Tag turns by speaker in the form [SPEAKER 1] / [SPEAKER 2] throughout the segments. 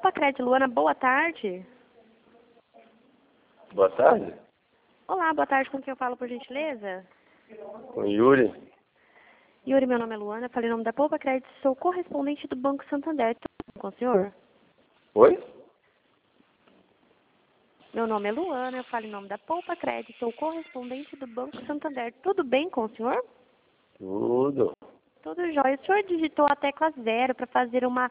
[SPEAKER 1] Poupa Crédito, Luana, boa tarde.
[SPEAKER 2] Boa tarde.
[SPEAKER 1] Olá, boa tarde, com quem eu falo, por gentileza?
[SPEAKER 2] Com Yuri.
[SPEAKER 1] Yuri, meu nome é Luana, falei em nome da Poupa Crédito, sou correspondente do Banco Santander. Tudo bem com o senhor?
[SPEAKER 2] Oi?
[SPEAKER 1] Meu nome é Luana, eu falo em nome da Poupa Crédito, sou correspondente do Banco Santander. Tudo bem com o senhor?
[SPEAKER 2] Tudo.
[SPEAKER 1] Tudo jóia. O senhor digitou a tecla 0 para fazer uma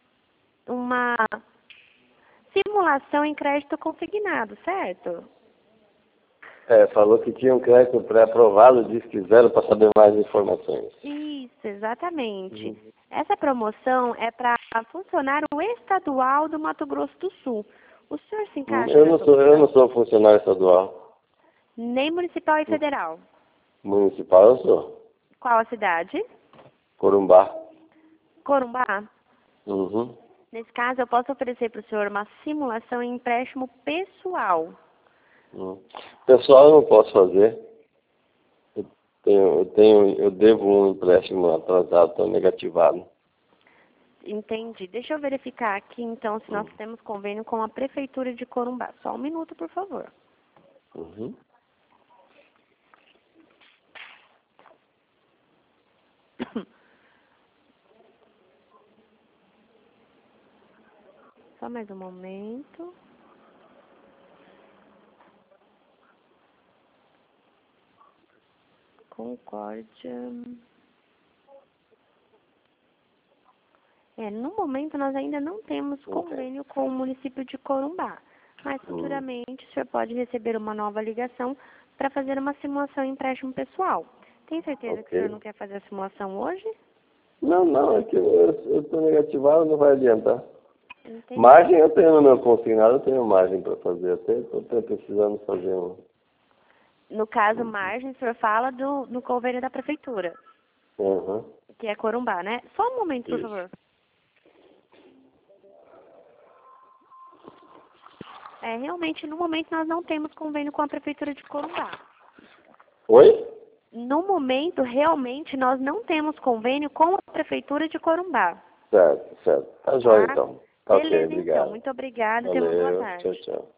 [SPEAKER 1] simulação em crédito consignado, certo?
[SPEAKER 2] Falou que tinha um crédito pré-aprovado, disse que zero para saber mais informações.
[SPEAKER 1] Isso, exatamente. Essa promoção é para funcionário estadual do Mato Grosso do Sul. O senhor se encaixa
[SPEAKER 2] Eu
[SPEAKER 1] nessa
[SPEAKER 2] não sou funcionário estadual.
[SPEAKER 1] Nem municipal e federal.
[SPEAKER 2] Municipal eu sou.
[SPEAKER 1] Qual a cidade?
[SPEAKER 2] Corumbá.
[SPEAKER 1] Corumbá.
[SPEAKER 2] Uhum.
[SPEAKER 1] Nesse caso, eu posso oferecer para o senhor uma simulação em empréstimo pessoal.
[SPEAKER 2] Pessoal, eu não posso fazer. Eu devo um empréstimo atrasado, estou negativado.
[SPEAKER 1] Entendi. Deixa eu verificar aqui, então, se nós temos convênio com a Prefeitura de Corumbá. Só um minuto, por favor.
[SPEAKER 2] Uhum.
[SPEAKER 1] Só mais um momento. Concórdia. No momento nós ainda não temos convênio com o município de Corumbá. Mas futuramente o senhor pode receber uma nova ligação para fazer uma simulação em empréstimo pessoal. Tem certeza que o senhor não quer fazer a simulação hoje?
[SPEAKER 2] Não, é que eu estou negativado, não vai adiantar.
[SPEAKER 1] Entendi.
[SPEAKER 2] Margem eu tenho no meu consignado, eu tenho margem para fazer. Até estou precisando fazer um.
[SPEAKER 1] No caso, margem, o senhor fala no convênio da prefeitura,
[SPEAKER 2] Uhum.
[SPEAKER 1] que é Corumbá, né? Só um momento, por
[SPEAKER 2] Isso.
[SPEAKER 1] favor. Realmente, no momento, nós não temos convênio com a prefeitura de Corumbá.
[SPEAKER 2] Oi?
[SPEAKER 1] No momento, realmente, nós não temos convênio com a prefeitura de Corumbá.
[SPEAKER 2] Certo. Tá jóia então. Tá ok,
[SPEAKER 1] Beleza,
[SPEAKER 2] obrigado.
[SPEAKER 1] então. Muito obrigada. Tenha uma boa
[SPEAKER 2] Valeu,
[SPEAKER 1] tarde.
[SPEAKER 2] tchau.